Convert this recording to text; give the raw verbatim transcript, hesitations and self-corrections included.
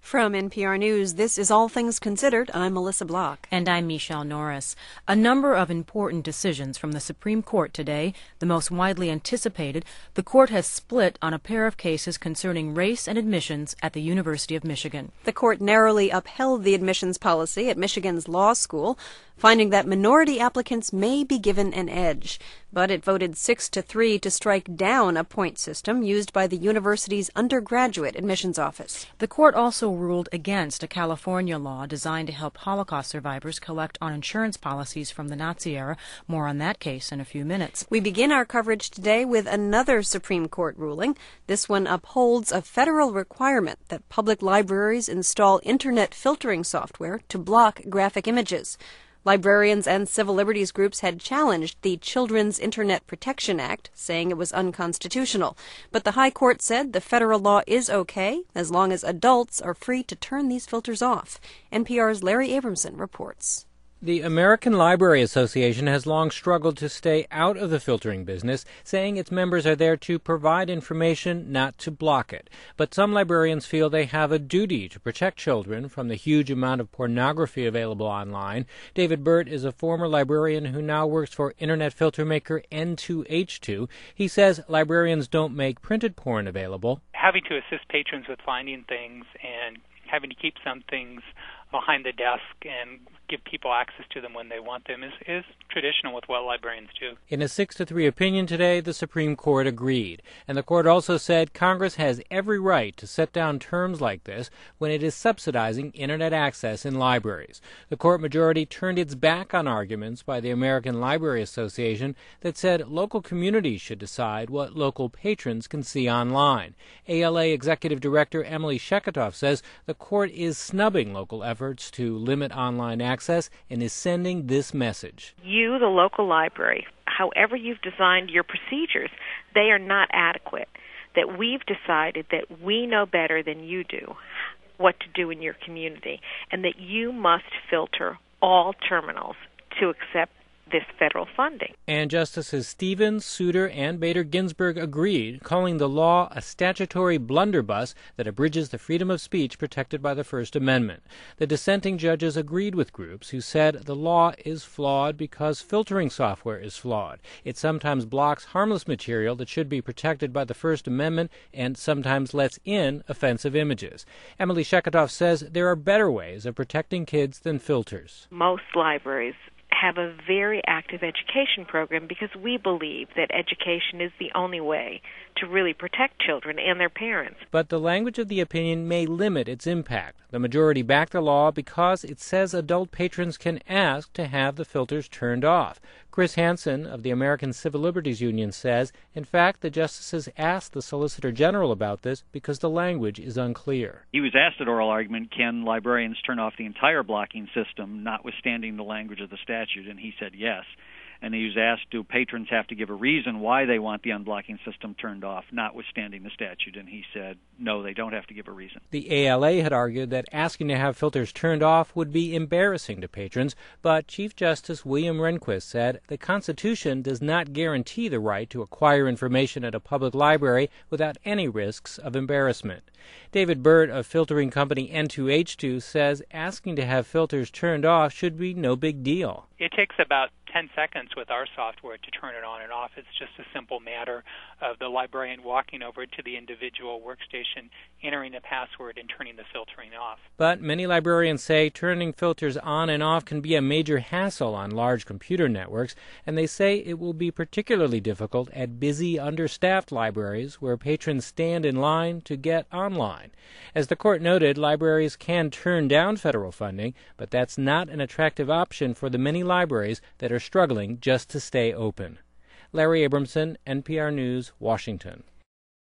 From N P R News, this is All Things Considered. I'm Melissa Block. And I'm Michelle Norris. A number of important decisions from the Supreme Court today. The most widely anticipated, the court has split on a pair of cases concerning race and admissions at the University of Michigan. The court narrowly upheld the admissions policy at Michigan's law school, finding that minority applicants may be given an edge. But it voted six to three to strike down a point system used by the university's undergraduate admissions office. The court also ruled against a California law designed to help Holocaust survivors collect on insurance policies from the Nazi era. More on that case in a few minutes. We begin our coverage today with another Supreme Court ruling. This one upholds a federal requirement that public libraries install internet filtering software to block graphic images. Librarians and civil liberties groups had challenged the Children's Internet Protection Act, saying it was unconstitutional. But the High Court said the federal law is okay as long as adults are free to turn these filters off. N P R's Larry Abramson reports. The American Library Association has long struggled to stay out of the filtering business, saying its members are there to provide information, not to block it. But some librarians feel they have a duty to protect children from the huge amount of pornography available online. David Burt is a former librarian who now works for internet filter maker N two H two. He says librarians don't make printed porn available. Having to assist patrons with finding things and having to keep some things behind the desk and give people access to them when they want them is, is traditional with what librarians do. In a six to three opinion today, the Supreme Court agreed. And the court also said Congress has every right to set down terms like this when it is subsidizing internet access in libraries. The court majority turned its back on arguments by the American Library Association that said local communities should decide what local patrons can see online. A L A Executive Director Emily Sheketoff says the court is snubbing local efforts to limit online access access and is sending this message. You, the local library, however you've designed your procedures, they are not adequate. That we've decided that we know better than you do what to do in your community, and that you must filter all terminals to accept this federal funding. And Justices Stevens, Souter, and Bader Ginsburg agreed, calling the law a statutory blunderbuss that abridges the freedom of speech protected by the First Amendment. The dissenting judges agreed with groups who said the law is flawed because filtering software is flawed. It sometimes blocks harmless material that should be protected by the First Amendment and sometimes lets in offensive images. Emily Sheketoff says there are better ways of protecting kids than filters. Most libraries have a very active education program because we believe that education is the only way to really protect children and their parents. But the language of the opinion may limit its impact. The majority backed the law because it says adult patrons can ask to have the filters turned off. Chris Hansen of the American Civil Liberties Union says, in fact, the justices asked the Solicitor General about this because the language is unclear. He was asked at oral argument, can librarians turn off the entire blocking system, notwithstanding the language of the statute, and he said yes. And he was asked, do patrons have to give a reason why they want the unblocking system turned off, notwithstanding the statute? And he said, no, they don't have to give a reason. The A L A had argued that asking to have filters turned off would be embarrassing to patrons, but Chief Justice William Rehnquist said the Constitution does not guarantee the right to acquire information at a public library without any risks of embarrassment. David Burt of filtering company N two H two says asking to have filters turned off should be no big deal. It takes about ten seconds with our software to turn it on and off. It's just a simple matter of the librarian walking over to the individual workstation, entering a password, and turning the filtering off. But many librarians say turning filters on and off can be a major hassle on large computer networks, and they say it will be particularly difficult at busy, understaffed libraries where patrons stand in line to get online. As the court noted, libraries can turn down federal funding, but that's not an attractive option for the many libraries that are struggling just to stay open. Larry Abramson, N P R News, Washington.